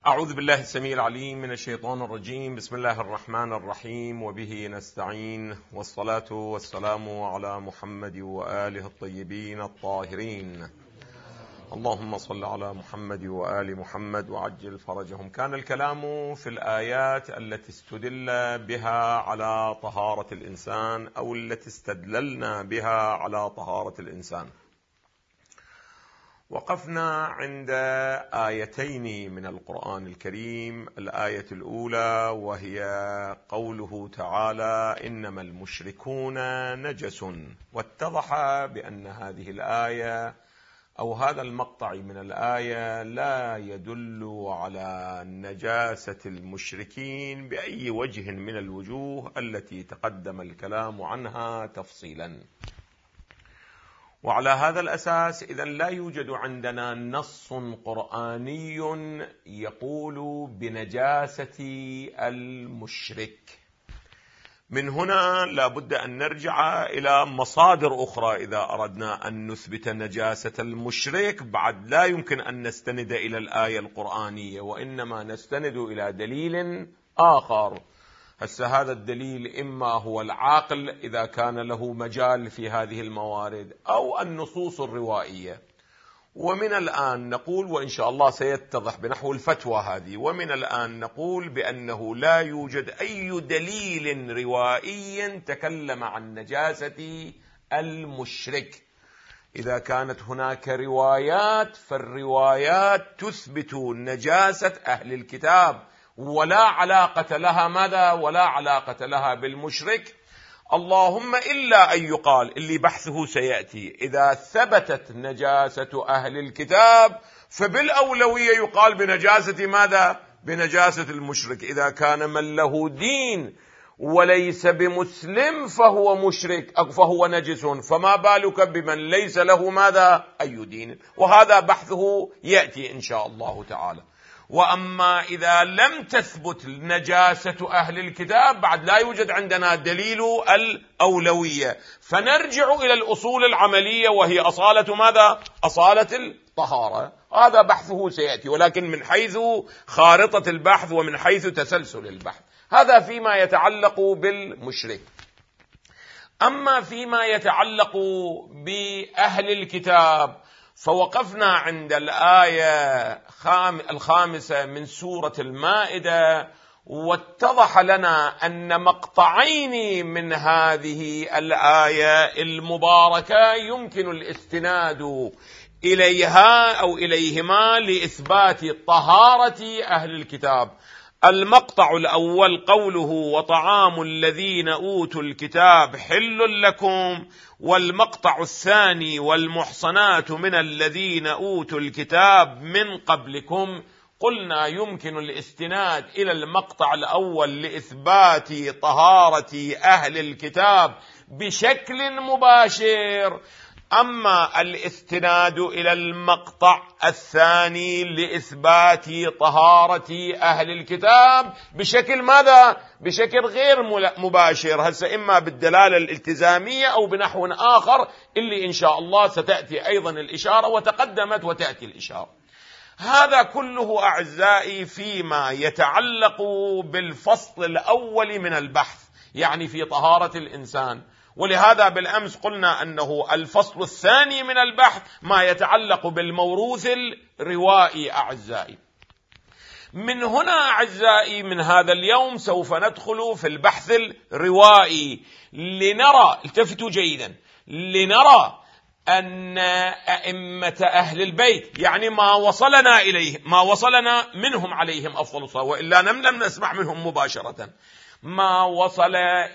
أعوذ بالله السميع العليم من الشيطان الرجيم. بسم الله الرحمن الرحيم، وبه نستعين، والصلاة والسلام على محمد وآله الطيبين الطاهرين. اللهم صل على محمد وآل محمد وعجل فرجهم. كان الكلام في الآيات التي استدل بها على طهارة الإنسان أو التي استدللنا بها على طهارة الإنسان. وقفنا عند آيتين من القرآن الكريم. الآية الأولى وهي قوله تعالى: إنما المشركون نجس. واتضح بأن هذه الآية أو هذا المقطع من الآية لا يدل على نجاسة المشركين بأي وجه من الوجوه التي تقدم الكلام عنها تفصيلا. وعلى هذا الأساس إذن لا يوجد عندنا نص قرآني يقول بنجاسة المشرك. من هنا لا بد أن نرجع إلى مصادر أخرى إذا أردنا أن نثبت نجاسة المشرك. بعد لا يمكن أن نستند إلى الآية القرآنية، وإنما نستند إلى دليل آخر. هذا الدليل إما هو العاقل إذا كان له مجال في هذه الموارد، أو النصوص الروائية. ومن الآن نقول، وإن شاء الله سيتضح بنحو الفتوى هذه، ومن الآن نقول بأنه لا يوجد أي دليل روائي تكلم عن نجاسة المشرك. إذا كانت هناك روايات فالروايات تثبت نجاسة أهل الكتاب، ولا علاقة لها ماذا؟ ولا علاقة لها بالمشرك. اللهم إلا أن يقال، اللي بحثه سيأتي، إذا ثبتت نجاسة أهل الكتاب فبالأولوية يقال بنجاسة ماذا؟ بنجاسة المشرك. إذا كان من له دين وليس بمسلم فهو مشرك أو فهو نجس، فما بالك بمن ليس له ماذا؟ أي دين. وهذا بحثه يأتي إن شاء الله تعالى. وأما إذا لم تثبت نجاسة أهل الكتاب بعد لا يوجد عندنا دليل الأولوية، فنرجع إلى الأصول العملية وهي أصالة ماذا؟ أصالة الطهارة. هذا بحثه سيأتي، ولكن من حيث خارطة البحث ومن حيث تسلسل البحث. هذا فيما يتعلق بالمشرك. أما فيما يتعلق بأهل الكتاب فوقفنا عند الآية الخامسة من سورة المائدة، واتضح لنا أن مقطعين من هذه الآية المباركة يمكن الاستناد إليها أو إليهما لإثبات طهارة أهل الكتاب. المقطع الأول قوله: وطعام الذين أوتوا الكتاب حل لكم. والمقطع الثاني: والمحصنات من الذين أوتوا الكتاب من قبلكم. قلنا يمكن الاستناد إلى المقطع الأول لإثبات طهارة أهل الكتاب بشكل مباشر، أما الاستناد إلى المقطع الثاني لإثبات طهارة أهل الكتاب بشكل ماذا؟ بشكل غير مباشر. هسه إما بالدلالة الالتزامية أو بنحو آخر، اللي إن شاء الله ستأتي أيضا الإشارة، وتقدمت وتأتي الإشارة. هذا كله أعزائي فيما يتعلق بالفصل الأول من البحث، يعني في طهارة الإنسان. ولهذا بالأمس قلنا أنه الفصل الثاني من البحث ما يتعلق بالموروث الروائي. أعزائي، من هنا أعزائي من هذا اليوم سوف ندخل في البحث الروائي لنرى، التفتوا جيدا، لنرى أن أئمة أهل البيت، يعني ما وصلنا إليه، ما وصلنا منهم عليهم أفضل الصلاة، وإلا لم نسمع منهم مباشرة، ما وصل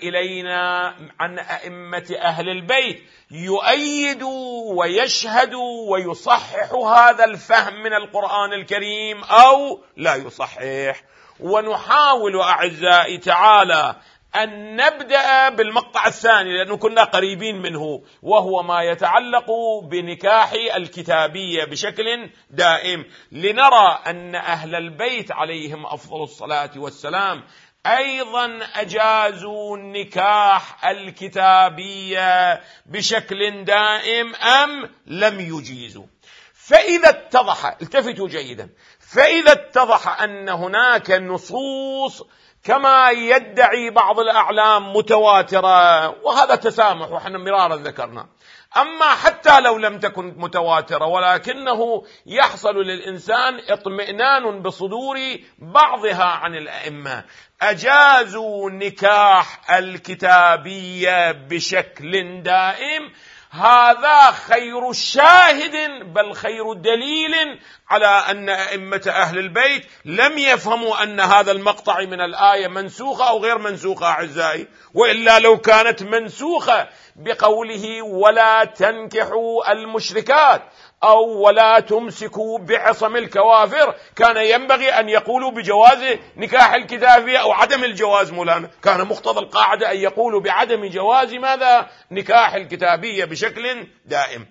إلينا عن أئمة أهل البيت يؤيد ويشهد ويصحح هذا الفهم من القرآن الكريم أو لا يصحح. ونحاول أعزائي تعالى أن نبدأ بالمقطع الثاني لأنه كنا قريبين منه، وهو ما يتعلق بنكاح الكتابية بشكل دائم، لنرى أن أهل البيت عليهم أفضل الصلاة والسلام أيضا أجازوا النكاح الكتابية بشكل دائم أم لم يجيزوا. فإذا اتضح، التفتوا جيدا، فإذا اتضح أن هناك نصوص كما يدعي بعض الأعلام متواترة، وهذا تسامح وحنا مرارا ذكرنا، أما حتى لو لم تكن متواترة ولكنه يحصل للإنسان اطمئنان بصدور بعضها عن الأئمة، أجازوا نكاح الكتابية بشكل دائم. هذا خير شاهد بل خير دليل على أن أئمة أهل البيت لم يفهموا أن هذا المقطع من الآية منسوخة أو غير منسوخة أعزائي، وإلا لو كانت منسوخة بقوله ولا تنكحوا المشركات أو ولا تمسكوا بعصم الكوافر كان ينبغي أن يقولوا بجواز نكاح الكتابية أو عدم الجواز. مولانا كان مقتضى القاعدة أن يقولوا بعدم جواز ماذا؟ نكاح الكتابية بشكل دائم.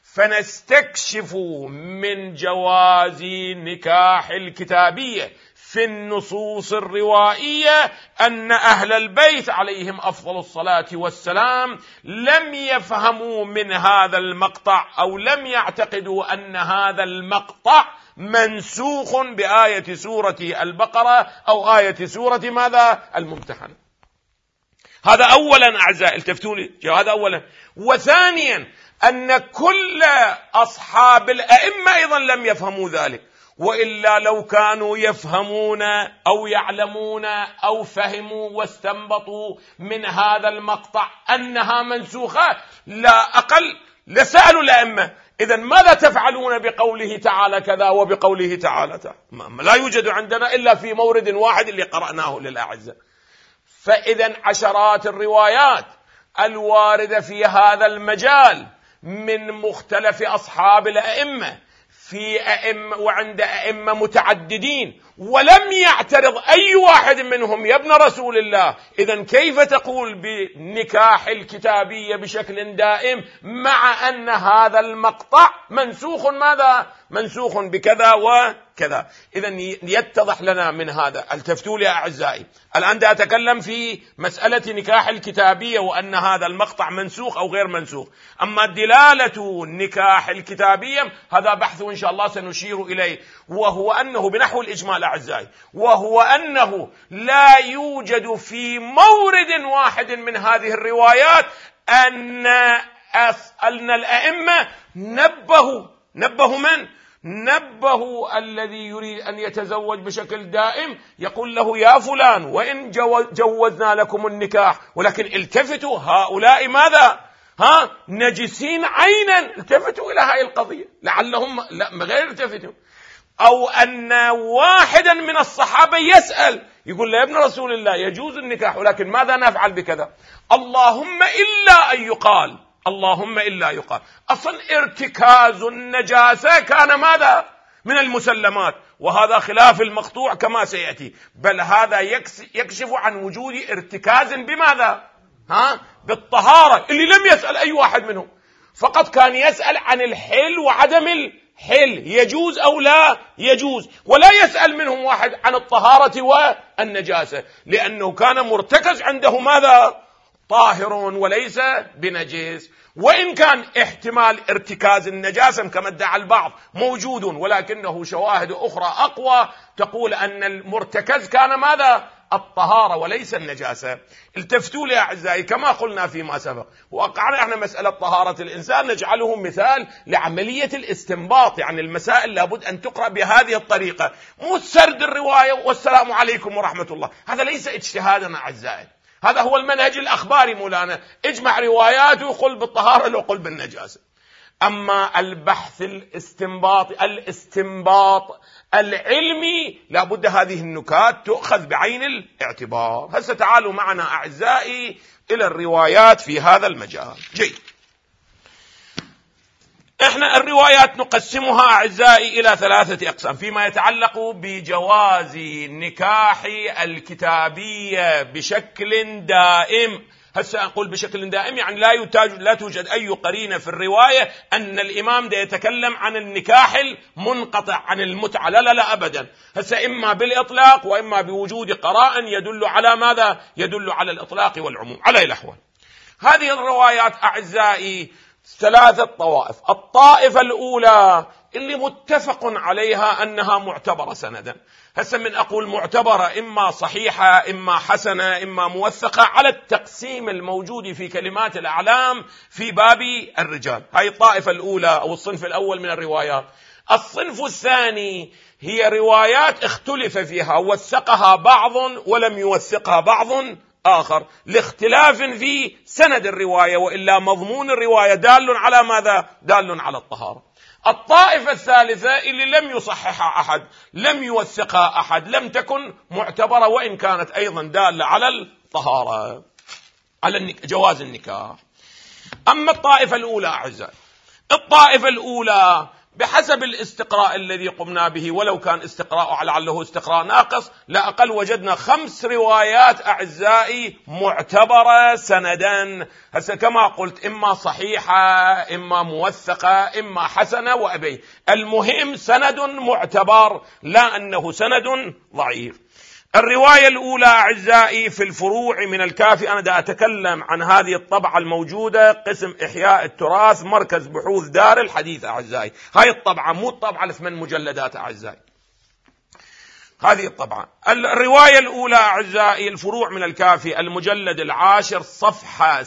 فنستكشف من جواز نكاح الكتابية في النصوص الروائية أن أهل البيت عليهم أفضل الصلاة والسلام لم يفهموا من هذا المقطع أو لم يعتقدوا أن هذا المقطع منسوخ بآية سورة البقرة أو آية سورة ماذا؟ الممتحنة. هذا أولا أعزائي، التفتوا لي، هذا أولا. وثانيا أن كل أصحاب الأئمة أيضا لم يفهموا ذلك، وإلا لو كانوا يفهمون أو يعلمون أو فهموا واستنبطوا من هذا المقطع أنها منسوخة لا أقل لسألوا الأئمة إذن ماذا تفعلون بقوله تعالى كذا وبقوله تعالى لا يوجد عندنا إلا في مورد واحد اللي قرأناه للأعزة. فإذن عشرات الروايات الواردة في هذا المجال من مختلف أصحاب الأئمة في أئمة وعند أئمة متعددين ولم يعترض أي واحد منهم يا ابن رسول الله، إذن كيف تقول بنكاح الكتابية بشكل دائم مع أن هذا المقطع منسوخ ماذا؟ منسوخ بكذا وكذا. إذن يتضح لنا من هذا. التفتوا لي أعزائي، الآن أتكلم في مسألة نكاح الكتابية وأن هذا المقطع منسوخ أو غير منسوخ. أما دلالة نكاح الكتابية هذا بحث إن شاء الله سنشير إليه، وهو أنه بنحو الإجمال أعزائي، وهو أنه لا يوجد في مورد واحد من هذه الروايات أن الأئمة نبهوا من؟ نبهوا الذي يريد أن يتزوج بشكل دائم يقول له يا فلان وإن جوزنا لكم النكاح ولكن التفتوا هؤلاء ماذا؟ نجسين عينا، التفتوا إلى هذه القضية لعلهم لا غير التفتوا. أو أن واحدا من الصحابة يسأل يقول له يا ابن رسول الله يجوز النكاح ولكن ماذا نفعل بكذا؟ اللهم إلا يقال أصلا ارتكاز النجاسة كان ماذا؟ من المسلمات، وهذا خلاف المقطوع كما سيأتي، بل هذا يكشف عن وجود ارتكاز بماذا؟ بالطهارة، اللي لم يسأل أي واحد منهم، فقط كان يسأل عن الحل وعدم الحل، يجوز أو لا يجوز، ولا يسأل منهم واحد عن الطهارة والنجاسة، لأنه كان مرتكز عنده ماذا؟ طاهر وليس بنجس. وإن كان احتمال ارتكاز النجاسة كما ادعى البعض موجود، ولكنه شواهد أخرى أقوى تقول أن المرتكز كان ماذا؟ الطهارة وليس النجاسة. التفتوا لي أعزائي كما قلنا فيما سبق، وقعنا احنا مسألة طهارة الإنسان نجعله مثال لعملية الاستنباط، يعني المسائل لابد أن تقرأ بهذه الطريقة، مو سرد الرواية والسلام عليكم ورحمة الله، هذا ليس اجتهادنا أعزائي، هذا هو المنهج الأخباري مولانا، اجمع روايات وقل بالطهارة وقل بالنجاسة. أما البحث الاستنباط العلمي لابد هذه النكات تؤخذ بعين الاعتبار. هسه تعالوا معنا أعزائي إلى الروايات في هذا المجال. جيد، احنا الروايات نقسمها أعزائي إلى 3 أقسام فيما يتعلق بجواز نكاح الكتابية بشكل دائم. هسه أقول بشكل دائم يعني لا توجد أي قرينة في الرواية أن الإمام ده يتكلم عن النكاح المنقطع عن المتعة، لا أبدا. هسه إما بالإطلاق وإما بوجود قرائن يدل على ماذا؟ يدل على الإطلاق والعموم. على الأحوال هذه الروايات أعزائي 3 طوائف. الطائفة الأولى اللي متفق عليها أنها معتبرة سندا. هسه من أقول معتبرة إما صحيحة إما حسنة إما موثقة على التقسيم الموجود في كلمات الأعلام في باب الرجال. هاي الطائفة الأولى أو الصنف الأول من الروايات. الصنف الثاني هي روايات اختلف فيها، وثقها بعض ولم يوثقها بعض آخر لاختلاف في سند الرواية، وإلا مضمون الرواية دال على ماذا؟ دال على الطهارة. الطائفة الثالثة اللي لم يصححها أحد، لم يوثقها أحد، لم تكن معتبرة وإن كانت أيضا دالة على الطهارة، على جواز النكاح. أما الطائفة الأولى أعزائي، الطائفة الأولى بحسب الاستقراء الذي قمنا به، ولو كان استقراء لعله استقراء ناقص، لا أقل وجدنا 5 روايات أعزائي معتبرة سندا. هسه كما قلت إما صحيحة إما موثقة إما حسنة وأبي، المهم سند معتبر، لا أنه سند ضعيف. الرواية الأولى أعزائي في الفروع من الكافي، أنا دا أتكلم عن هذه الطبعة الموجودة، قسم إحياء التراث، مركز بحوث دار الحديث أعزائي. هاي الطبعة مو الطبعة ل8 مجلدات أعزائي، هذه الطبعة. الرواية الأولى أعزائي الفروع من الكافي، المجلد 10 صفحة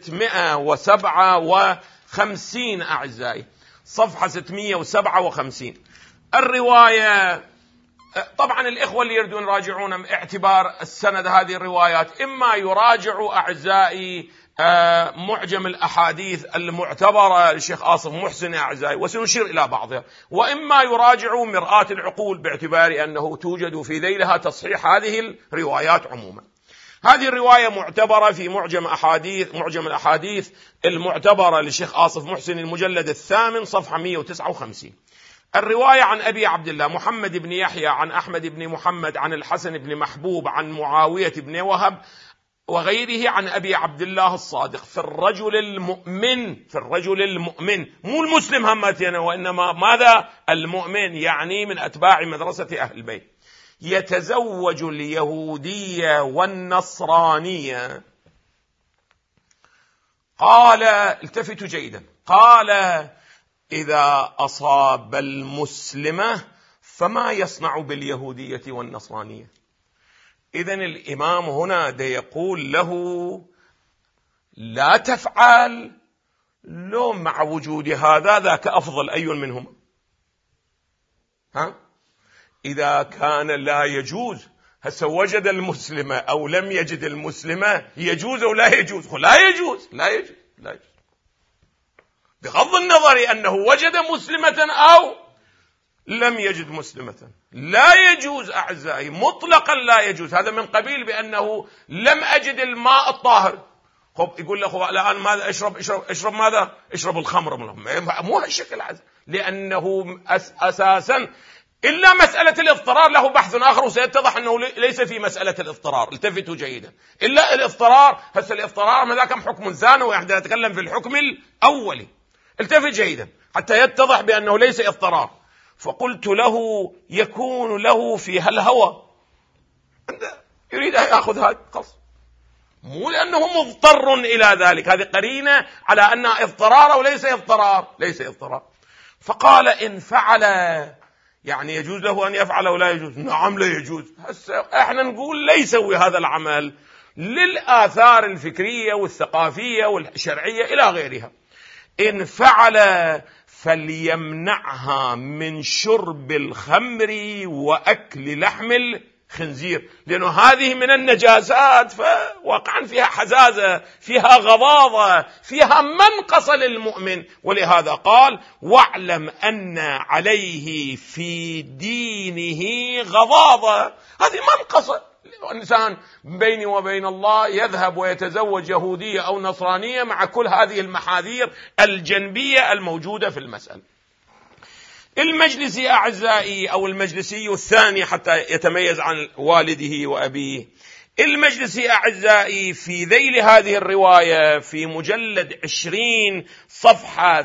657 أعزائي، صفحة 657. الرواية طبعا الإخوة اللي يردون يراجعون اعتبار السند هذه الروايات، إما يراجعوا أعزائي معجم الأحاديث المعتبرة للشيخ آصف محسن أعزائي وسنشير إلى بعضها، وإما يراجعوا مرآة العقول باعتبار أنه توجد في ذيلها تصحيح هذه الروايات عموما. هذه الرواية معتبرة في معجم الأحاديث المعتبرة للشيخ آصف محسن المجلد 8 صفحة 159. الرواية عن أبي عبد الله محمد بن يحيى عن أحمد بن محمد عن الحسن بن محبوب عن معاوية بن وهب وغيره عن أبي عبد الله الصادق في الرجل المؤمن، مو المسلم همتنا، وإنما ماذا؟ المؤمن، يعني من أتباع مدرسة أهل البيت، يتزوج اليهودية والنصرانية. قال، التفتوا جيدا، قال: إذا أصاب المسلمة فما يصنع باليهودية والنصرانية؟ إذن الإمام هنا دا يقول له لا تفعل، لو مع وجود هذا ذاك أفضل، أي منهما؟ إذا كان لا يجوز، هسه وجد المسلمة أو لم يجد المسلمة، يجوز أو لا يجوز؟ لا يجوز، لا يجوز، لا يجوز، بغض النظر أنه وجد مسلمة أو لم يجد مسلمة، لا يجوز أعزائي، مطلقا لا يجوز. هذا من قبيل بأنه لم أجد الماء الطاهر، يقول له الآن ماذا اشرب ماذا؟ اشرب الخمر، مو هالشكل، لأنه أساسا إلا مسألة الاضطرار له بحث آخر، وسيتضح أنه ليس في مسألة الاضطرار، التفتوا جيدا، إلا الاضطرار. هسه الاضطرار ماذا كم حكم ثانوي، احنا نتكلم في الحكم الأولي، التفت جيدا حتى يتضح بأنه ليس اضطرار. فقلت له يكون له فيها الهوى، يريد أن يأخذ هذا قصد، مو لأنه مضطر إلى ذلك، هذه قرينة على أنها اضطرار أو ليس اضطرار، ليس اضطرار. فقال إن فعل، يعني يجوز له أن يفعل ولا يجوز؟ نعم لا يجوز. هسه احنا نقول لا يسوي هذا العمل للآثار الفكرية والثقافية والشرعية إلى غيرها. إن فعل فليمنعها من شرب الخمر وأكل لحم الخنزير، لأنه هذه من النجاسات، فواقعا فيها حزازة، فيها غضاضة، فيها منقصة للمؤمن. ولهذا قال: واعلم أن عليه في دينه غضاضة. هذه منقصة. الإنسان بيني وبين الله يذهب ويتزوج يهودية أو نصرانية مع كل هذه المحاذير الجنبية الموجودة في المسألة. المجلسي أعزائي أو المجلسي الثاني حتى يتميز عن والده وأبيه، المجلسي أعزائي في ذيل هذه الرواية في مجلد 20 صفحة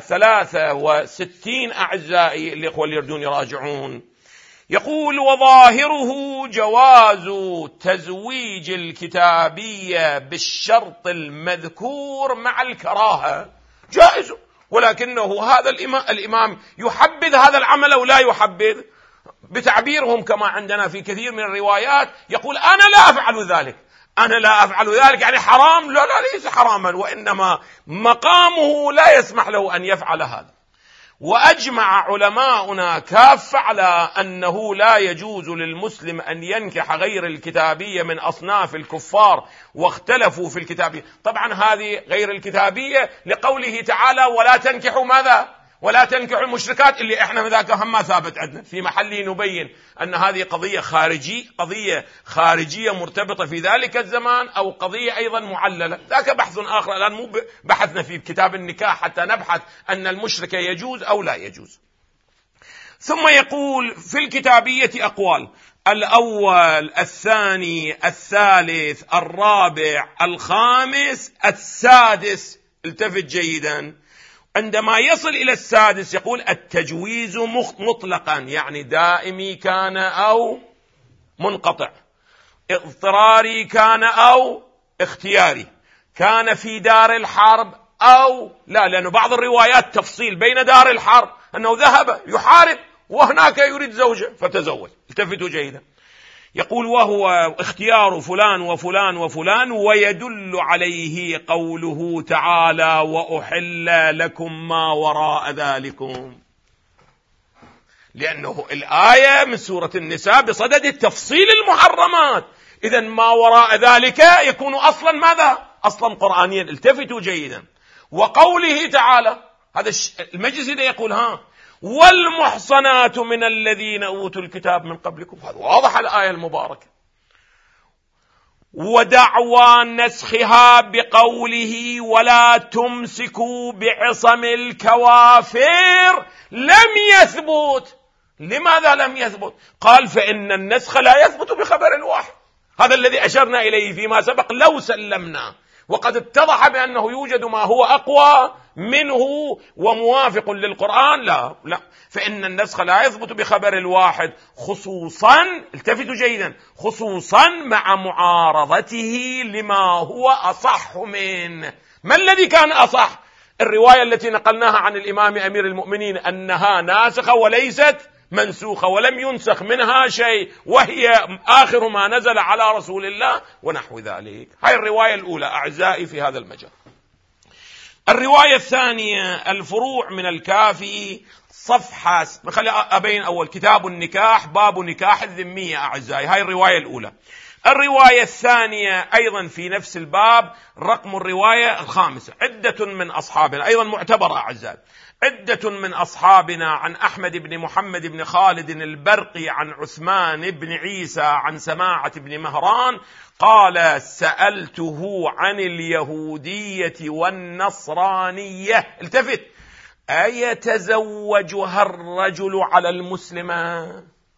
63 أعزائي الإخوة اللي يردون يراجعون، يقول: وظاهره جواز تزويج الكتابية بالشرط المذكور مع الكراهة. جائز، ولكنه هذا الإمام يحبذ هذا العمل أو لا يحبذ؟ بتعبيرهم كما عندنا في كثير من الروايات يقول أنا لا أفعل ذلك، أنا لا أفعل ذلك يعني حرام؟ لا ليس حراما، وإنما مقامه لا يسمح له أن يفعل هذا. وأجمع علماؤنا كافة على أنه لا يجوز للمسلم أن ينكح غير الكتابية من أصناف الكفار، واختلفوا في الكتابية. طبعا هذه غير الكتابية لقوله تعالى ولا تنكحوا ماذا؟ ولا تنكحوا المشركات، اللي احنا ذاك هم ما ثابت عندنا. في محل نبين أن هذه قضية خارجية مرتبطة في ذلك الزمان، أو قضية أيضا معللة، ذاك بحث آخر. الآن مو بحثنا في كتاب النكاح حتى نبحث أن المشرك يجوز أو لا يجوز. ثم يقول في الكتابية أقوال: الأول، الثاني، الثالث، الرابع، الخامس، السادس. التفت جيدا، عندما يصل إلى السادس يقول التجويز مطلقا، يعني دائمي كان أو منقطع، اضطراري كان أو اختياري، كان في دار الحرب أو لا، لأن بعض الروايات تفصيل بين دار الحرب أنه ذهب يحارب وهناك يريد زوجة فتزوج. التفتوا جيدا، يقول وهو اختيار فلان وفلان وفلان، ويدل عليه قوله تعالى وأحل لكم ما وراء ذلكم، لأنه الآية من سورة النساء بصدد التفصيل المحرمات. إذن ما وراء ذلك يكون أصلا ماذا؟ أصلا قرآنيا. التفتوا جيدا، وقوله تعالى هذا المجلس إذا يقول والمحصنات من الذين أوتوا الكتاب من قبلكم، هذا واضح الآية المباركة. ودعوى نسخها بقوله ولا تمسكوا بعصم الكوافر لم يثبت. لماذا لم يثبت؟ قال فإن النسخ لا يثبت بخبر الواحد، هذا الذي أشرنا إليه فيما سبق لو سلمنا، وقد اتضح بأنه يوجد ما هو أقوى منه وموافق للقرآن. لا، فإن النسخ لا يثبت بخبر الواحد، خصوصا، التفتوا جيدا، خصوصا مع معارضته لما هو أصح منه. ما الذي كان أصح؟ الرواية التي نقلناها عن الإمام أمير المؤمنين أنها ناسخة وليست منسوخة، ولم ينسخ منها شيء، وهي آخر ما نزل على رسول الله ونحو ذلك. هاي الرواية الأولى أعزائي في هذا المجال. الرواية الثانية الفروع من الكافي، صفحة، خلي أبين أول، كتاب النكاح، باب نكاح الذمية أعزائي. هاي الرواية الأولى. الرواية الثانية أيضا في نفس الباب، رقم الرواية الخامسة، عدة من أصحابنا أيضا معتبرة أعزائي، عدة من أصحابنا عن أحمد بن محمد بن خالد البرقي عن عثمان بن عيسى عن سماعة بن مهران قال سألته عن اليهودية والنصرانية، التفت، أيتزوجها الرجل على المسلمة؟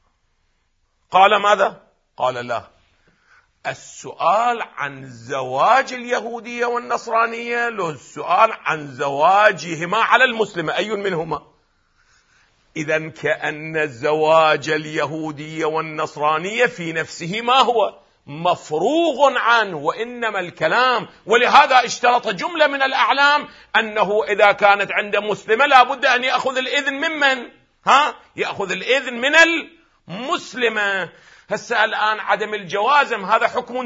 قال ماذا؟ قال لا، السؤال عن زواج اليهودية والنصرانية له السؤال عن زواجهما على المسلمة، أي منهما؟ إذن كأن زواج اليهودية والنصرانية في نفسه ما هو مفروغ عنه، وإنما الكلام، ولهذا اشترط جملة من الأعلام أنه إذا كانت عند مسلمة لا بد أن يأخذ الإذن ممن؟ يأخذ الإذن من المسلمة. هسه الآن عدم الجوازم هذا حكم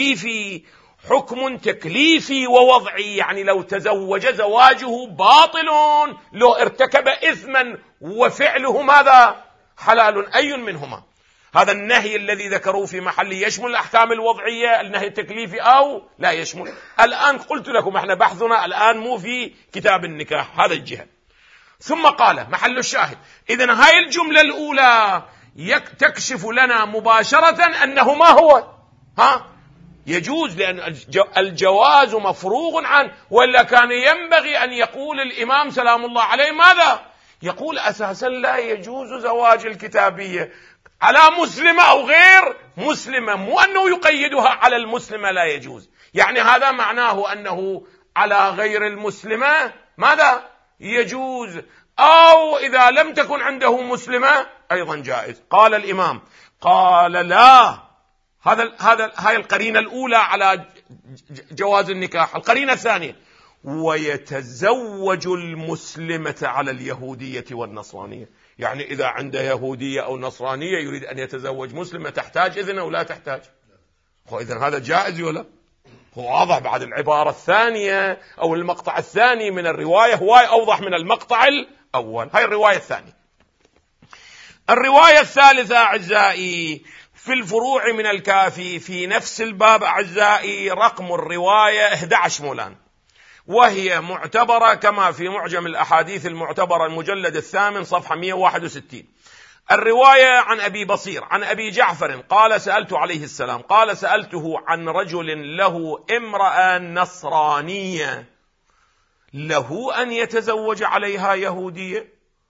تكليفي ووضعي، يعني لو تزوج زواجه باطل، لو ارتكب إثما وفعله ماذا؟ حلال، أي منهما؟ هذا النهي الذي ذكروه في محل يشمل الأحكام الوضعية، النهي التكليفي أو لا يشمل؟ الآن قلت لكم احنا بحثنا الآن مو في كتاب النكاح، هذا الجهة. ثم قال محل الشاهد، إذن هاي الجملة الأولى تكشف لنا مباشرة أنه ما هو يجوز، لأن الجواز مفروغ عنه، ولا كان ينبغي أن يقول الإمام سلام الله عليه ماذا؟ يقول أساسا لا يجوز زواج الكتابية على مسلمة أو غير مسلمة، مو أنه يقيدها على المسلمة لا يجوز، يعني هذا معناه أنه على غير المسلمة ماذا؟ يجوز، أو إذا لم تكن عنده مسلمة أيضا جائز. قال الإمام قال لا، هاي القرينة الأولى على جواز النكاح. القرينة الثانية ويتزوج المسلمة على اليهودية والنصرانية. يعني إذا عنده يهودية أو نصرانية يريد أن يتزوج مسلمة، تحتاج إذن أو لا تحتاج؟ إذن هذا جائز ولا؟ هو واضح. بعد العبارة الثانية أو المقطع الثاني من الرواية هو أوضح من المقطع الأول. هاي الرواية الثانية. الرواية الثالثة أعزائي في الفروع من الكافي في نفس الباب أعزائي، رقم الرواية 11 مولان، وهي معتبرة كما في معجم الأحاديث المعتبرة المجلد 8 صفحة 161. الرواية عن أبي بصير عن أبي جعفر قال سألت عليه السلام قال سألته عن رجل له امرأة نصرانية له أن يتزوج عليها يهودية،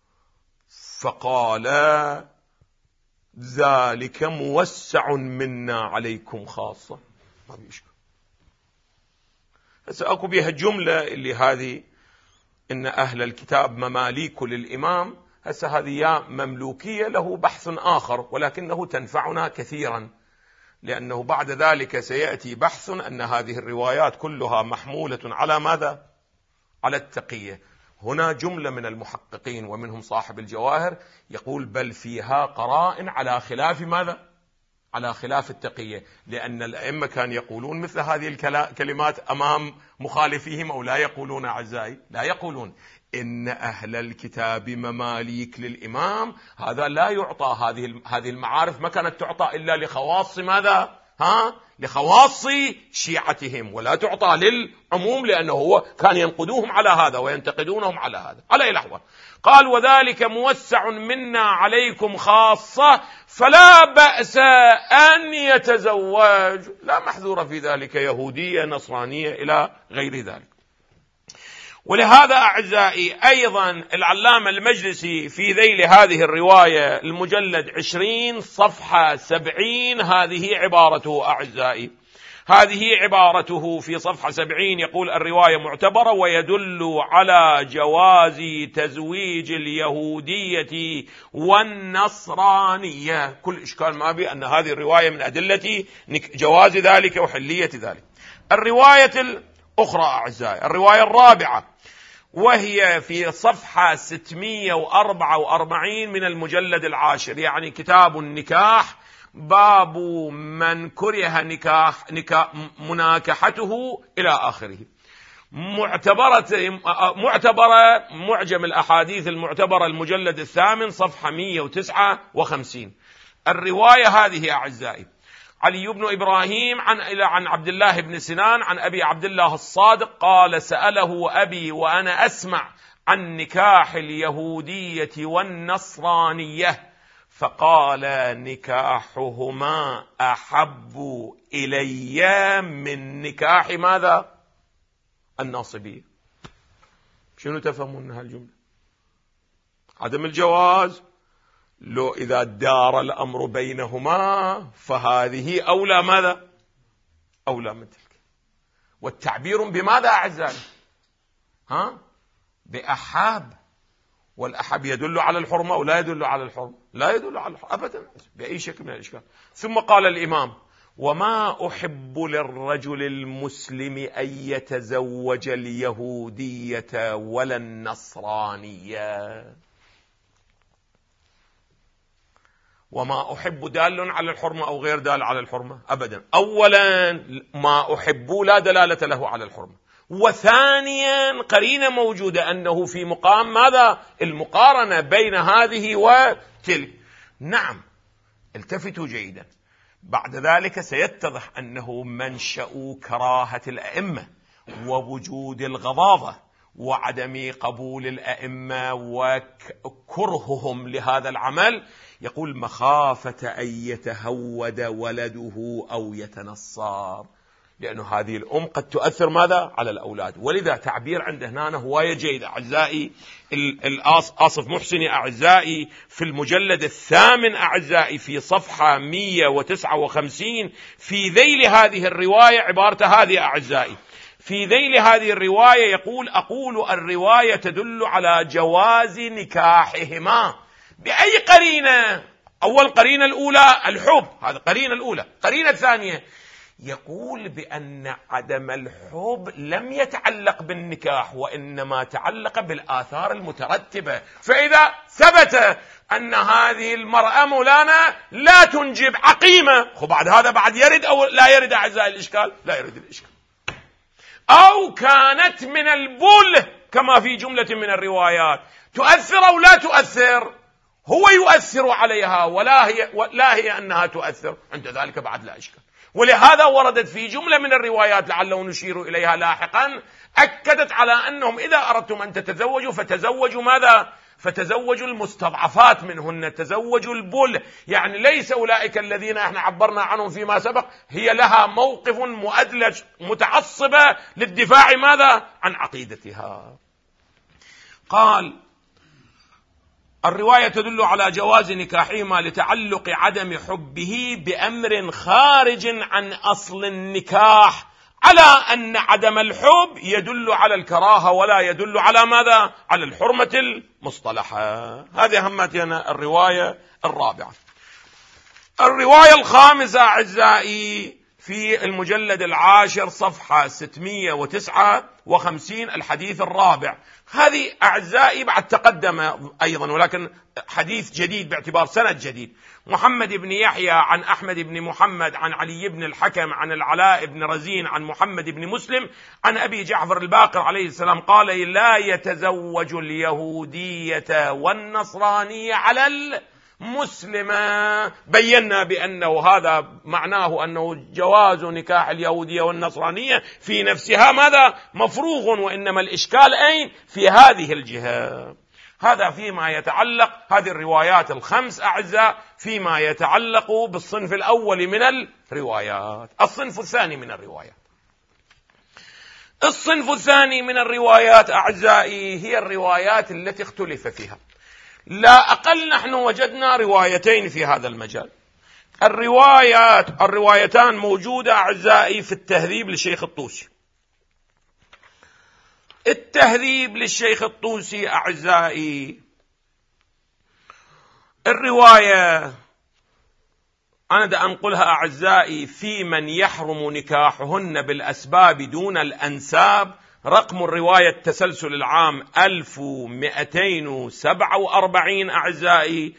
فقال ذلك موسع منا عليكم خاصة. ما بيشكل. هسه أكو بيها جملة اللي هذه إن أهل الكتاب مماليك للإمام. هسه هذه يا مملوكية له بحث آخر، ولكنه تنفعنا كثيرا، لأنه بعد ذلك سيأتي بحث أن هذه الروايات كلها محمولة على ماذا؟ على التقية. هنا جملة من المحققين ومنهم صاحب الجواهر يقول بل فيها قرائن على خلاف ماذا؟ على خلاف التقية، لأن الأئمة كانوا يقولون مثل هذه الكلمات أمام مخالفيهم أو لا يقولون أعزائي؟ لا يقولون. إن أهل الكتاب مماليك للإمام، هذا لا يعطى. هذه المعارف ما كانت تعطى إلا لخواص ماذا؟ لخواص شيعتهم، ولا تعطى للعموم، لأنه هو كان ينقدوهم على هذا وينتقدونهم على هذا. على أي الأحوال قال وذلك موسع منا عليكم خاصة، فلا بأس أن يتزوج، لا محذور في ذلك، يهودية نصرانية إلى غير ذلك. ولهذا أعزائي أيضا العلامة المجلسي في ذيل هذه الرواية المجلد 20 صفحة 70 هذه عبارته أعزائي، هذه عبارته في صفحة 70 يقول الرواية معتبرة ويدل على جواز تزويج اليهودية والنصرانية. كل إشكال ما بي أن هذه الرواية من أدلة جواز ذلك وحلية ذلك. الرواية الأخرى أعزائي الرواية الرابعة، وهي في صفحة 644 من المجلد 10، يعني كتاب النكاح، باب من كره نكاح مناكحته إلى آخره. معتبرة معجم الأحاديث المعتبرة المجلد 8 صفحة 159. الرواية هذه أعزائي علي بن إبراهيم عن عبد الله بن سنان عن أبي عبد الله الصادق قال سأله أبي وأنا أسمع عن نكاح اليهودية والنصرانية، فقال نكاحهما أحب إلي من نكاح ماذا؟ الناصبية. شنو تفهمون هالجملة؟ عدم الجواز، لو إذا دار الأمر بينهما فهذه أولى ماذا؟ أولى من تلك. والتعبير بماذا أعزائي؟ بأحاب، والأحب يدل على الحرمة ولا يدل على الحرمة؟ لا يدل على الحرمة أبدا بأي شكل من الأشكال. ثم قال الإمام وما أحب للرجل المسلم أن يتزوج اليهودية ولا النصرانية. وما أحب دال على الحرمة أو غير دال على الحرمة؟ أبدا. أولا ما أحب لا دلالة له على الحرمة، وثانيا قرينة موجودة أنه في مقام ماذا؟ المقارنة بين هذه وتلك. نعم التفتوا جيدا، بعد ذلك سيتضح أنه منشأ كراهة الأئمة ووجود الغضاضة وعدم قبول الأئمة وكرههم لهذا العمل، يقول مخافة أن يتهود ولده أو يتنصر، لأنه هذه الأم قد تؤثر ماذا؟ على الأولاد. ولذا تعبير عنده هنا هواية جيد أعزائي. آصف محسني أعزائي في المجلد 8 أعزائي في صفحة 159 في ذيل هذه الرواية عبارة هذه أعزائي، في ذيل هذه الرواية يقول أقول الرواية تدل على جواز نكاحهما بأي قرينة؟ أول قرينة الأولى الحب، هذا قرينة الأولى. قرينة الثانية يقول بأن عدم الحب لم يتعلق بالنكاح، وإنما تعلق بالآثار المترتبة. فإذا ثبت أن هذه المرأة مولانا لا تنجب عقيمة، بعد هذا بعد يرد أو لا يرد أعزائي الإشكال؟ لا يرد الإشكال. أو كانت من البول كما في جملة من الروايات، تؤثر أو لا تؤثر؟ هو يؤثر عليها ولا هي أنها تؤثر، عند ذلك بعد لا إشكال. ولهذا وردت في جملة من الروايات لعله نشير إليها لاحقا، أكدت على أنهم إذا أردتم أن تتزوجوا فتزوجوا ماذا؟ فتزوجوا المستضعفات منهن، تزوجوا البل، يعني ليس أولئك الذين احنا عبرنا عنهم فيما سبق، هي لها موقف مؤدلج متعصبة للدفاع ماذا؟ عن عقيدتها. قال: الرواية تدل على جواز نكاحهما لتعلق عدم حبه بأمر خارج عن أصل النكاح، على أن عدم الحب يدل على الكراهة ولا يدل على ماذا؟ على الحرمة المصطلحة. هذه همتنا الرواية الرابعة. الرواية الخامسة أعزائي في المجلد 10 صفحة 659 الحديث الرابع. هذه أعزائي بعد تقدم أيضا، ولكن حديث جديد باعتبار سند جديد. محمد بن يحيى عن أحمد بن محمد عن علي بن الحكم عن العلاء بن رزين عن محمد بن مسلم عن أبي جعفر الباقر عليه السلام قال: لا يتزوج اليهودية والنصرانية على المسلمة. بينا بأنه هذا معناه أنه جواز نكاح اليهودية والنصرانية في نفسها ماذا؟ مفروغ، وإنما الإشكال أين؟ في هذه الجهة. هذا فيما يتعلق، هذه الروايات الخمس أعزاء فيما يتعلق بالصنف الأول من الروايات. الصنف الثاني من الروايات، الصنف الثاني من الروايات أعزائي هي الروايات التي اختلف فيها. لا أقل نحن وجدنا روايتين في هذا المجال. الروايتان موجودة أعزائي في التهذيب للشيخ الطوسي. التهذيب للشيخ الطوسي أعزائي، الرواية أنا دا أنقلها أعزائي في من يحرم نكاحهن بالأسباب دون الأنساب. رقم الرواية التسلسل العام 1247 أعزائي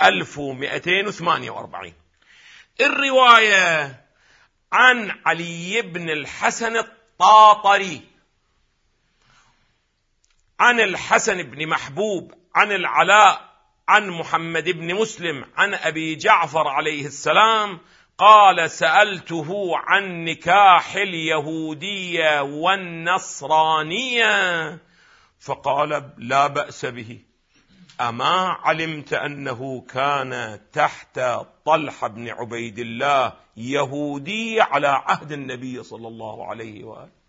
و1248. الرواية عن علي بن الحسن الطاطري عن الحسن بن محبوب عن العلاء عن محمد بن مسلم عن أبي جعفر عليه السلام قال: سألته عن نكاح اليهودية والنصرانية فقال: لا بأس به. أما علمت أنه كان تحت طلحة بن عبيد الله يهودي على عهد النبي صلى الله عليه وآله،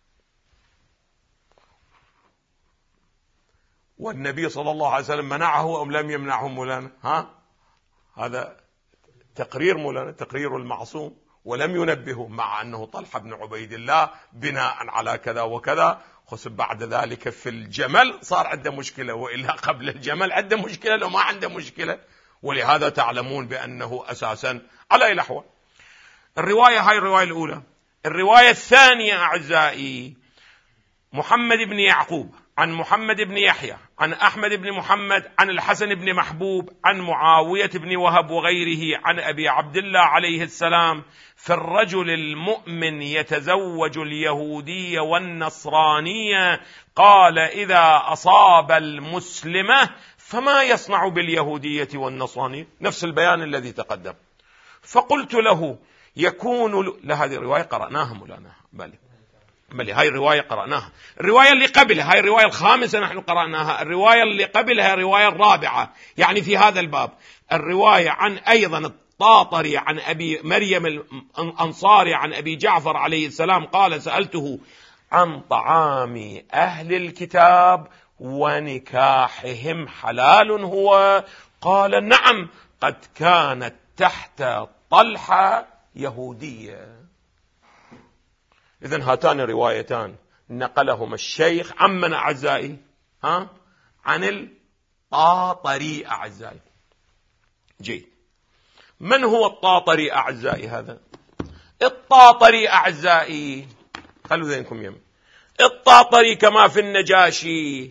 والنبي صلى الله عليه وسلم منعه أم لم يمنعه مولانا؟ هذا تقرير مولانا، تقرير المعصوم، ولم ينبهه، مع أنه طلحة بن عبيد الله بناء على كذا وكذا. خصوصا بعد ذلك في الجمل صار عنده مشكلة، وإلا قبل الجمل عنده مشكلة لو ما عنده مشكلة. ولهذا تعلمون بأنه أساسا على الأحوال. هاي الرواية الأولى. الرواية الثانية أعزائي محمد بن يعقوب عن محمد بن يحيى عن أحمد بن محمد عن الحسن بن محبوب عن معاوية بن وهب وغيره عن أبي عبد الله عليه السلام: في الرجل المؤمن يتزوج اليهودية والنصرانية، قال: إذا أصاب المسلمة فما يصنع باليهودية والنصرانية؟ نفس البيان الذي تقدم. فقلت له: يكون هذه الرواية قرأناها مولانا، بل هاي الرواية قرأناها. الرواية اللي قبلها، هاي الرواية الخامسة نحن قرأناها. الرواية اللي قبلها الرواية الرابعة، يعني في هذا الباب الرواية عن أيضا الطاطري عن أبي مريم الأنصاري عن أبي جعفر عليه السلام قال: سألته عن طعام أهل الكتاب ونكاحهم حلال هو؟ قال: نعم، قد كانت تحت طلحة يهودية. إذن هاتان الروايتان نقلهما الشيخ عمن أعزائي عن الطاطري أعزائي. جيد. من هو الطاطري أعزائي؟ هذا الطاطري أعزائي، خلوا ذهنكم يمين، الطاطري كما في النجاشي.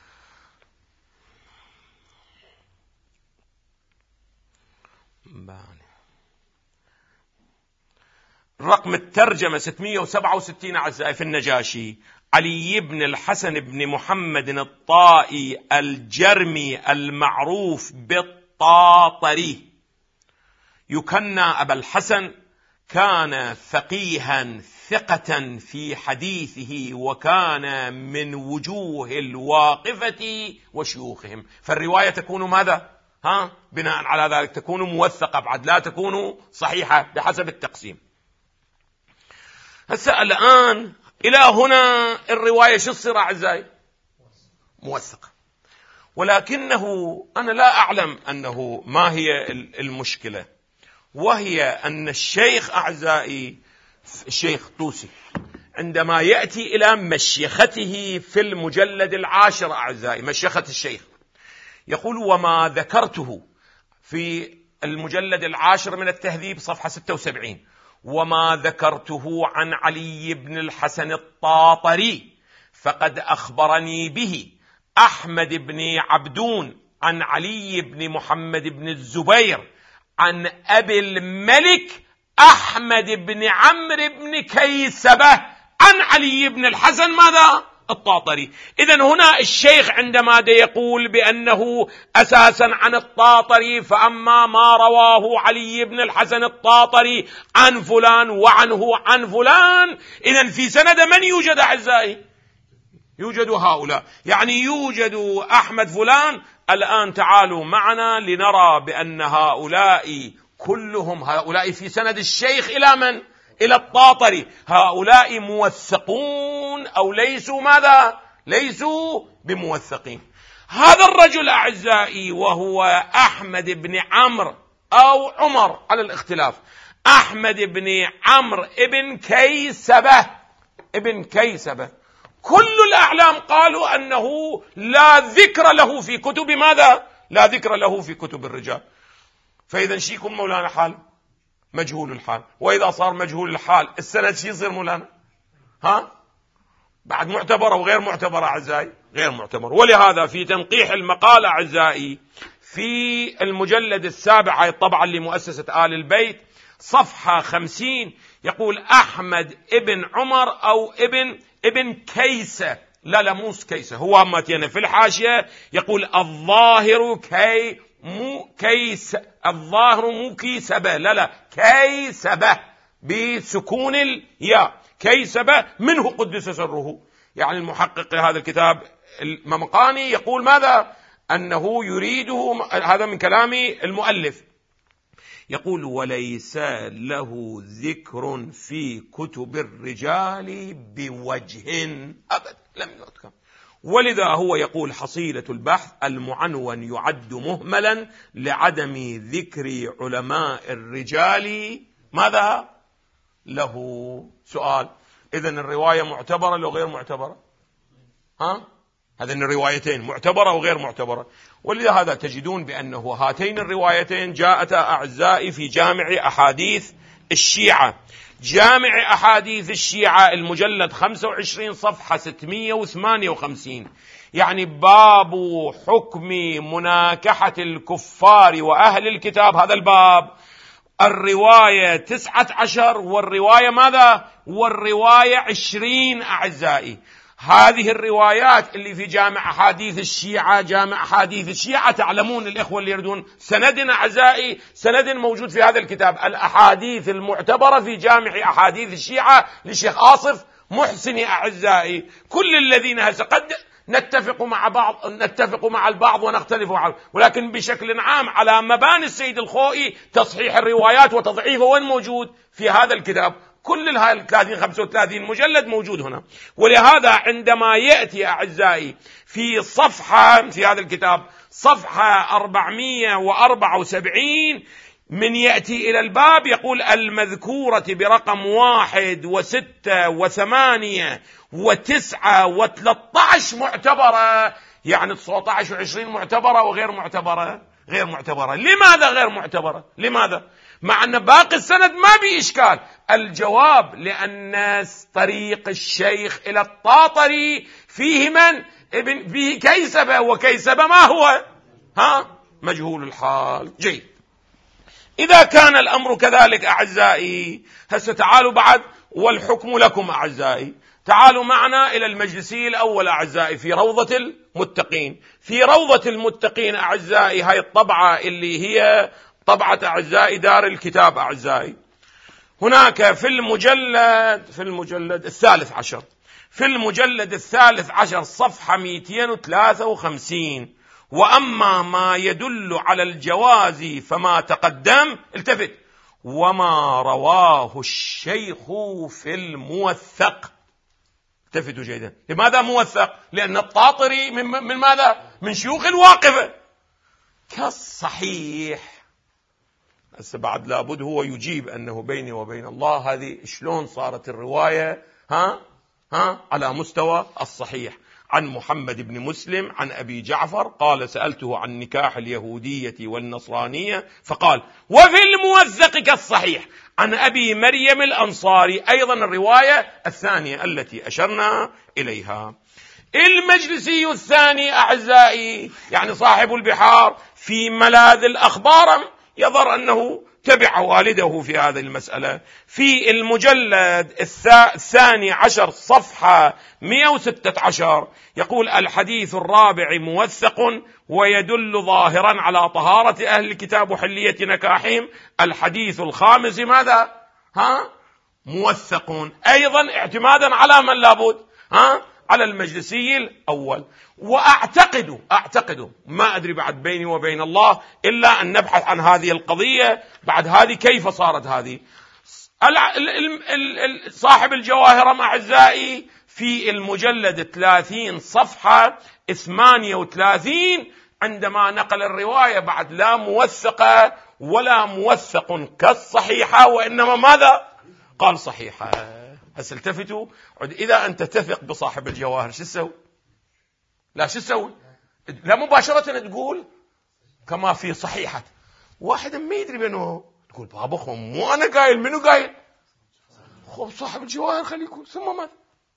رقم الترجمة 667 أعزائي في النجاشي: علي بن الحسن بن محمد الطائي الجرمي المعروف بالطاطري، يكنى أبا الحسن، كان فقيها ثقة في حديثه، وكان من وجوه الواقفة وشيوخهم. فالرواية تكون ماذا؟ بناء على ذلك تكون موثقة بعد، لا تكون صحيحة بحسب التقسيم. هسه الآن إلى هنا الرواية شو تصير أعزائي؟ موثقة. ولكنه أنا لا أعلم أنه ما هي المشكلة، وهي أن الشيخ أعزائي، الشيخ طوسي، عندما يأتي إلى مشيخته في المجلد 10 أعزائي، مشيخة الشيخ، يقول: وما ذكرته في المجلد 10 من التهذيب صفحة 76، وما ذكرته عن علي بن الحسن الطاطري فقد أخبرني به أحمد بن عبدون عن علي بن محمد بن الزبير عن أبي الملك أحمد بن عمرو بن كيسبة عن علي بن الحسن ماذا؟ الطاطري. إذن هنا الشيخ عندما يقول بأنه أساسا عن الطاطري، فأما ما رواه علي بن الحسن الطاطري عن فلان وعنه عن فلان، إذن في سند من يوجد أعزائي؟ يوجد هؤلاء، يعني يوجد أحمد فلان. الآن تعالوا معنا لنرى بأن هؤلاء كلهم، هؤلاء في سند الشيخ إلى من؟ إلى الطاطري. هؤلاء موثقون أو ليسوا ماذا؟ ليسوا بموثقين. هذا الرجل أعزائي وهو أحمد بن عمرو أو عمر على الاختلاف، أحمد بن عمرو ابن كيسبة، ابن كيسبة، كل الأعلام قالوا أنه لا ذكر له في كتب ماذا؟ لا ذكر له في كتب الرجال. فإذا شيكم مولانا حال مجهول الحال، وإذا صار مجهول الحال السند شي يصير مولانا؟ بعد معتبرة وغير معتبرة أعزائي، غير معتبر. ولهذا في تنقيح المقال أعزائي في المجلد 7 الطبعة لمؤسسة آل البيت صفحة 50 يقول: أحمد ابن عمر أو ابن كيسة، لا مو كيسة، هو ماتينا في الحاشية يقول: الظاهر مو كيس، الظاهر مو كيسبة، لا كيسبة بسكون الياء، كيسبة منه قدس سره. يعني المحقق هذا الكتاب الممقاني يقول ماذا؟ أنه يريده، هذا من كلام المؤلف، يقول: وليس له ذكر في كتب الرجال بوجه أبدا، لم يذكر. ولذا هو يقول: حصيلة البحث المعنون يعد مهملا لعدم ذكر علماء الرجال ماذا له. سؤال: إذن الرواية معتبرة لو غير معتبرة؟ هذين الروايتين معتبرة وغير معتبرة. ولهذا تجدون بأنه هاتين الروايتين جاءتا أعزائي في جامع أحاديث الشيعة، جامع أحاديث الشيعة المجلد 25 صفحة 658، يعني باب حكم مناكحة الكفار وأهل الكتاب، هذا الباب الرواية 19 والرواية ماذا؟ والرواية 20 أعزائي. هذه الروايات اللي في جامع أحاديث الشيعة، جامع أحاديث الشيعة تعلمون الإخوة اللي يردون سندنا أعزائي، سند موجود في هذا الكتاب، الأحاديث المعتبرة في جامع أحاديث الشيعة للشيخ آصف محسني أعزائي. كل الذين هسه قد نتفق مع بعض، نتفق مع البعض ونختلف مع البعض، ولكن بشكل عام على مباني السيد الخوئي تصحيح الروايات وتضعيفه وين موجود؟ في هذا الكتاب. كل هاي 35 مجلد موجود هنا. ولهذا عندما يأتي أعزائي في صفحة في هذا الكتاب صفحة 474 من يأتي إلى الباب يقول: المذكورة برقم 1 و6 و8 و9 و13 معتبرة، يعني 19 و20 معتبرة وغير معتبرة، غير معتبرة. لماذا غير معتبرة؟ لماذا؟ مع أن باقي السند ما بي إشكال، الجواب لأن طريق الشيخ إلى الطاطري فيه من؟ فيه كيسبة، وكيسبة ما هو؟ مجهول الحال. جيد، إذا كان الأمر كذلك أعزائي، هسه تعالوا بعد والحكم لكم أعزائي. تعالوا معنا إلى المجلسي الأول أعزائي في روضة المتقين. في روضة المتقين أعزائي هاي الطبعة اللي هي طبعة أعزائي دار الكتاب أعزائي، هناك في المجلد الثالث عشر، في المجلد الثالث عشر صفحة 253: وأما ما يدل على الجواز فما تقدم، التفت، وما رواه الشيخ في الموثق. التفتوا جيدا، لماذا موثق؟ لأن الطاطري من ماذا؟ من شيوخ الواقفة. كالصحيح. هسه بعد لابد هو يجيب أنه بيني وبين الله هذه شلون صارت الرواية على مستوى الصحيح. عن محمد بن مسلم عن أبي جعفر قال: سألته عن نكاح اليهودية والنصرانية فقال: وفي الموثق كالصحيح عن أبي مريم الأنصاري، أيضا الرواية الثانية التي أشرنا إليها. المجلسي الثاني أعزائي، يعني صاحب البحار، في ملاذ الأخبار يظهر أنه تبع والده في هذه المسألة. في المجلد الثاني عشر صفحة 116 يقول: الحديث الرابع موثق ويدل ظاهرا على طهارة أهل الكتاب وحلية نكاحهم. الحديث الخامس ماذا؟ موثق أيضا اعتمادا على من لابد؟ على المجلسي الأول. وأعتقد ما أدري بعد بيني وبين الله إلا أن نبحث عن هذه القضية بعد هذه، كيف صارت هذه. صاحب الجواهر أعزائي في المجلد 30 صفحة 38 عندما نقل الرواية بعد لا موثقة ولا موثق كالصحيحة، وإنما ماذا؟ قال صحيحة. هسه التفتوا، إذا أنت تثق بصاحب الجواهر شو تسوي؟ لا شو تسوي؟ لا مباشرة تقول كما في صحيحة. واحد ما يدري بينه تقول بابخهم مو أنا قايل، منو قايل؟ خب صاحب الجواهر خليه يقول. ثم ماذا؟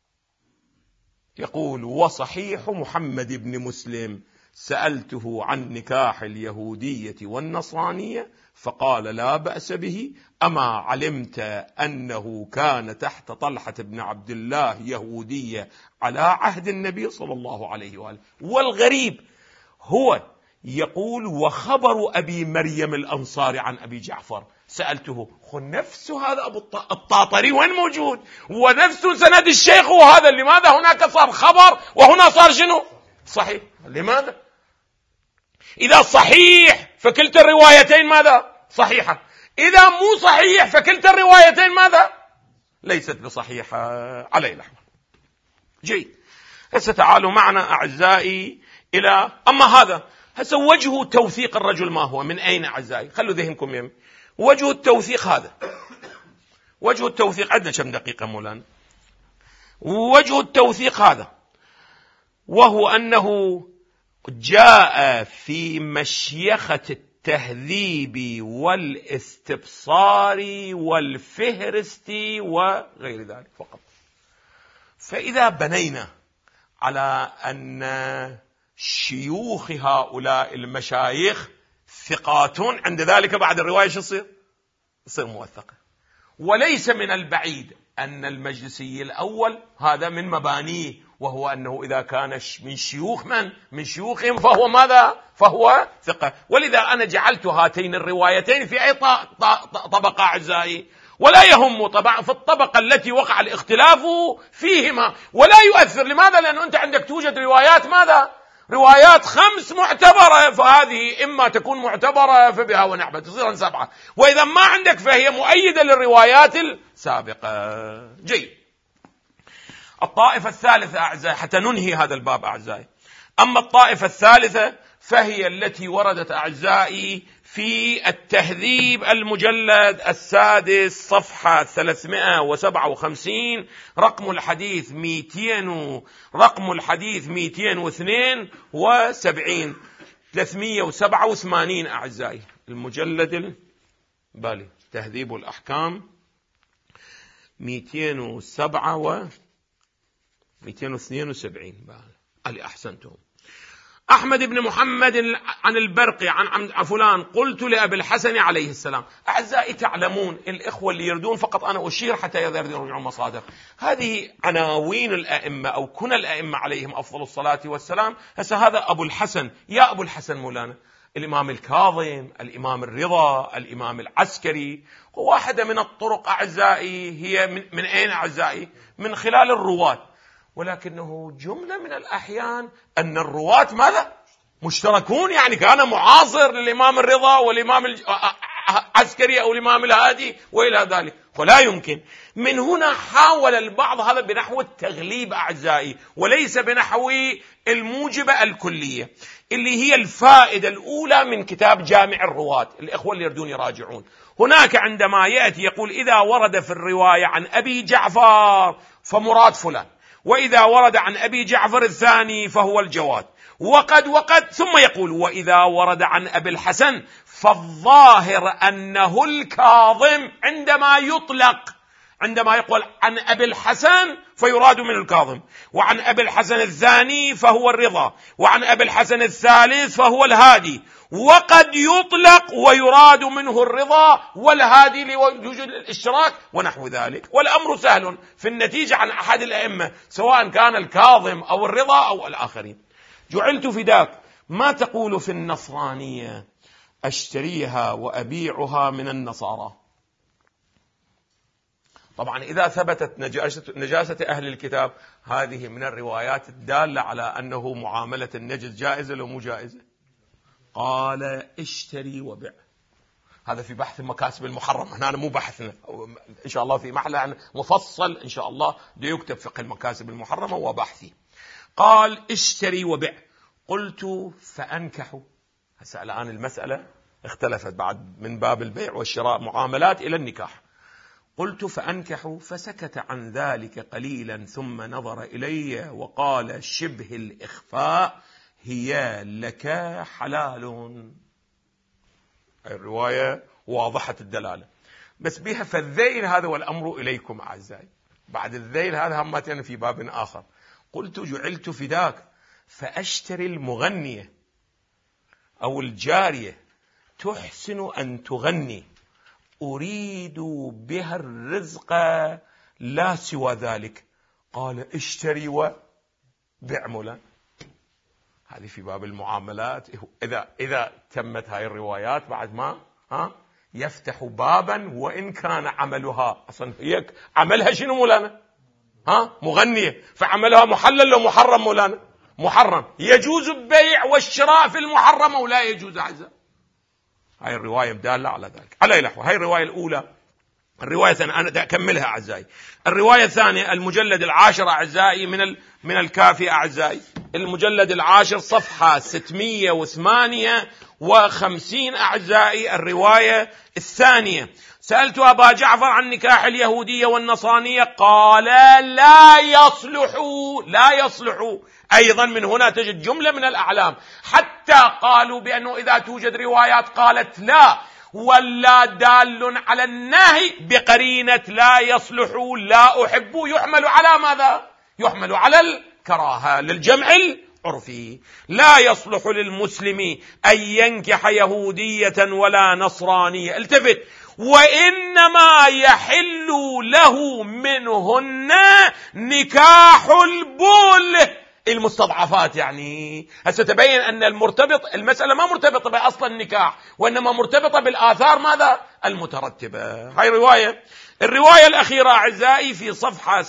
يقول: وصحيح محمد بن مسلم سألته عن نكاح اليهودية والنصرانية فقال: لا بأس به. أما علمت أنه كان تحت طلحة بن عبد الله يهودية على عهد النبي صلى الله عليه وآله. والغريب هو يقول: وخبر أبي مريم الأنصاري عن أبي جعفر سألته. نفس هذا أبو الطاطري وين موجود، ونفس سند الشيخ، وهذا لماذا هناك صار خبر وهنا صار شنو؟ صحيح. لماذا؟ إذا صحيح فكلتا الروايتين ماذا؟ صحيحة. إذا مو صحيح فكلتا الروايتين ماذا؟ ليست بصحيحة على الأحوال. جيد، هسه تعالوا معنا أعزائي إلى أما هذا. هسه وجه توثيق الرجل ما هو؟ من أين أعزائي؟ خلوا ذهنكم يمي. وجه التوثيق هذا، وجه التوثيق عندنا كم دقيقة مولانا؟ وجه التوثيق هذا، وهو أنه جاء في مشيخة التهذيب والاستبصار والفهرست وغير ذلك فقط. فإذا بنينا على أن شيوخ هؤلاء المشايخ ثقاتون، عند ذلك بعد الرواية شو تصير موثقة. وليس من البعيد أن المجلسي الأول هذا من مبانيه، وهو أنه إذا كان من شيوخ من شيوخهم فهو ماذا؟ فهو ثقة. ولذا أنا جعلت هاتين الروايتين في أي طبقة أعزائي، ولا يهم طبعا في الطبقة التي وقع الاختلاف فيهما، ولا يؤثر. لماذا؟ لأنه أنت عندك توجد روايات ماذا؟ روايات 5 معتبرة، فهذه إما تكون معتبرة فبها ونعمة تصير 7، وإذا ما عندك فهي مؤيدة للروايات السابقة. جيد. الطائفة الثالثة أعزائي، حتى ننهي هذا الباب أعزائي، أما الطائفة الثالثة فهي التي وردت أعزائي في التهذيب المجلد السادس صفحة 357 رقم الحديث 272 387 أعزائي، المجلد البالي تهذيب الأحكام 207 و 272. اللي أحسنتهم. أحمد بن محمد عن البرقي عن فلان: قلت لأبي الحسن عليه السلام. أعزائي تعلمون الإخوة اللي يردون، فقط أنا أشير حتى يرجعوا المصادر. هذه عناوين الأئمة أو كن الأئمة عليهم أفضل الصلاة والسلام. هسه هذا أبو الحسن، يا أبو الحسن مولانا، الإمام الكاظم، الإمام الرضا، الإمام العسكري. واحدة من الطرق أعزائي هي من أين أعزائي؟ من خلال الرواة، ولكنه جملة من الأحيان أن الرواة ماذا؟ مشتركون، يعني كان معاصر للإمام الرضا والإمام العسكري أو الإمام الهادي وإلى ذلك، ولا يمكن. من هنا حاول البعض هذا بنحو التغليب أعزائي، وليس بنحو الموجبة الكلية، اللي هي الفائدة الأولى من كتاب جامع الرواة. الإخوة اللي يردون يراجعون. هناك عندما يأتي يقول: إذا ورد في الرواية عن أبي جعفر فمراد فلان، وإذا ورد عن أبي جعفر الثاني فهو الجواد، وقد ثم يقول: وإذا ورد عن أبي الحسن فالظاهر أنه الكاظم. عندما يطلق، عندما يقول عن أبي الحسن فيراد من الكاظم، وعن أبي الحسن الثاني فهو الرضا، وعن أبي الحسن الثالث فهو الهادي. وقد يطلق ويراد منه الرضا والهادي لوجود الاشتراك ونحو ذلك، والأمر سهل في النتيجة عن أحد الأئمة، سواء كان الكاظم أو الرضا أو الآخرين. جعلت فداك، ما تقول في النصرانية؟ أشتريها وأبيعها من النصارى. طبعا إذا ثبتت نجاسة أهل الكتاب، هذه من الروايات الدالة على أنه معاملة النجس جائزة لو مو جائزة. قال: اشتري وبيع. هذا في بحث المكاسب المحرمة، هنا مو بحثنا، إن شاء الله في محل مفصل إن شاء الله يكتب فقه المكاسب المحرمة وبحثي. قال: اشتري وبيع. قلت: فأنكح. هسه الآن المسألة اختلفت بعد من باب البيع والشراء، معاملات إلى النكاح. قلت: فأنكح. فسكت عن ذلك قليلا ثم نظر إلي وقال شبه الإخفاء: هي لك حلال. الرواية واضحة الدلالة، بس بها فالذيل هذا، والأمر إليكم أعزائي. بعد الذيل هذا همتين في باب آخر. قلت: جعلت فداك، فأشتري المغنية أو الجارية تحسن أن تغني، أريد بها الرزق لا سوى ذلك. قال: اشتري وبيع مولا. هذه في باب المعاملات. إذا تمت هاي الروايات بعد ما يفتح بابا، وإن كان عملها أصلا عملها شنو مولانا؟ مغنية، فعملها محلل لو محرم مولانا؟ محرم. يجوز البيع والشراء في المحرم أو لا يجوز أعزائي؟ هاي الرواية دالة على ذلك. على أي لحظة، هاي الرواية الأولى. الرواية الثانية أنا أكملها أعزائي. الرواية الثانية المجلد 10 أعزائي من الكافي أعزائي، المجلد 10 صفحة 658 أعزائي. الرواية الثانية: سألت أبا جعفر عن نكاح اليهودية والنصرانية، قال: لا يصلح. أيضا من هنا تجد جملة من الأعلام، حتى قالوا بأنه إذا توجد روايات قالت لا ولا دال على النهي بقرينة لا يصلح لا أحب، يحمل على ماذا؟ يحمل على الكراهة للجمع العرفي. لا يصلح للمسلم أن ينكح يهودية ولا نصرانية، التفت، وإنما يحل له منهن نكاح البول المستضعفات. يعني هسه تبين أن المسألة ما مرتبطة بأصل النكاح، وإنما مرتبطة بالآثار ماذا؟ المترتبة. هاي رواية. الرواية الأخيرة أعزائي في صفحة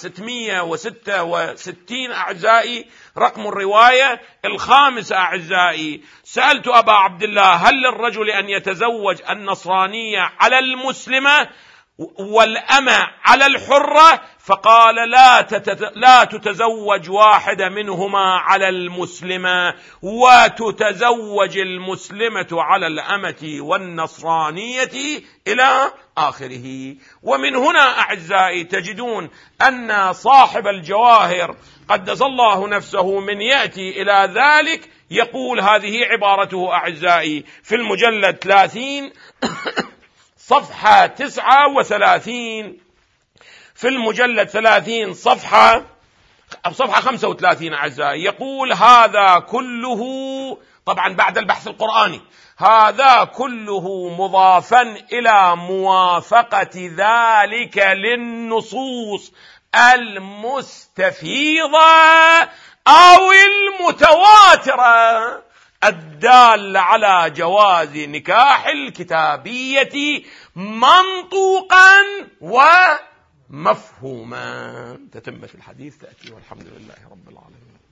666 أعزائي، رقم الرواية 5 أعزائي. سألت أبا عبد الله: هل للرجل أن يتزوج النصرانية على المسلمة والأمة على الحرة؟ فقال: لا تتزوج واحدة منهما على المسلمة، وتتزوج المسلمة على الأمة والنصرانية إلى آخره. ومن هنا أعزائي تجدون أن صاحب الجواهر قدس الله نفسه من يأتي إلى ذلك يقول هذه عبارته أعزائي في المجلد 30 صفحة 39: في المجلد 30 صفحة 35 أعزائي، يقول هذا كله طبعا بعد البحث القرآني، هذا كله مضافا إلى موافقة ذلك للنصوص المستفيضة أو المتواترة الدالة على جواز نكاح الكتابية منطوقا ومفهوما. تتمة الحديث تأتي، والحمد لله رب العالمين.